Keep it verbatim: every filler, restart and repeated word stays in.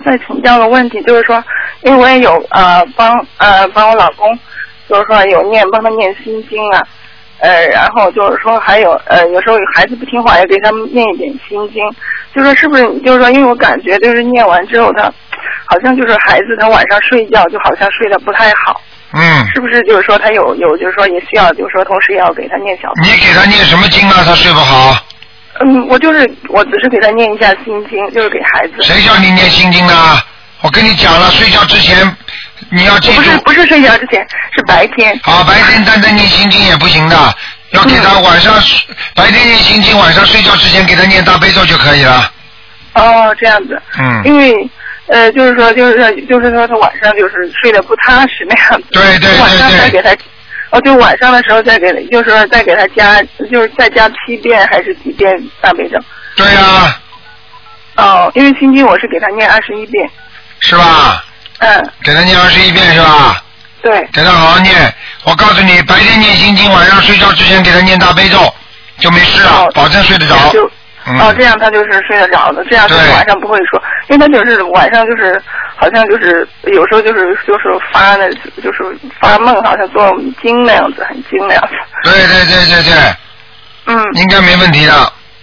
再请教个问题，就是说，因为我也有呃帮呃帮我老公，就是说有念帮他念心经啊，呃，然后就是说还有呃有时候孩子不听话也给他们念一点心经，就说是不是就是说，因为我感觉就是念完之后他好像就是孩子他晚上睡觉就好像睡得不太好。 嗯， 是不是就是说他有有就是说也需要就是说同时也要给他念小？ 你给他念什么经啊？他睡不好。 嗯，我就是我只是给他念一下心经，就是给孩子。 谁叫你念心经的？我跟你讲了，睡觉之前你要记住。 不是不是睡觉之前，是白天。 啊，白天单单念心经也不行的，要给他晚上、嗯、白天念心经，晚上睡觉之前给他念大悲咒就可以了。 哦，这样子。 嗯。 因为。呃，就是说，就是说，就是说，他晚上就是睡得不踏实那样子。 对对对对。 晚上再给他，哦，就晚上的时候再给，就是说再给他加，就是再加七遍还是几遍大悲咒？ 对呀、啊。 哦，因为心经我是给他念二十一遍。 是吧？ 嗯。 给他念二十一遍是吧？ 对。 给他好好念，我告诉你，白天念心经，晚上睡觉之前给他念大悲咒，就没事了，哦、保证睡得着。 就嗯、 哦，这样他就是睡得着的，这样他晚上不会说，因为他就是晚上就是好像就是有时候就是就是发的，就是发梦，好像做经那样子，很精那样子。 对对对对对。 嗯。 应该没问题的。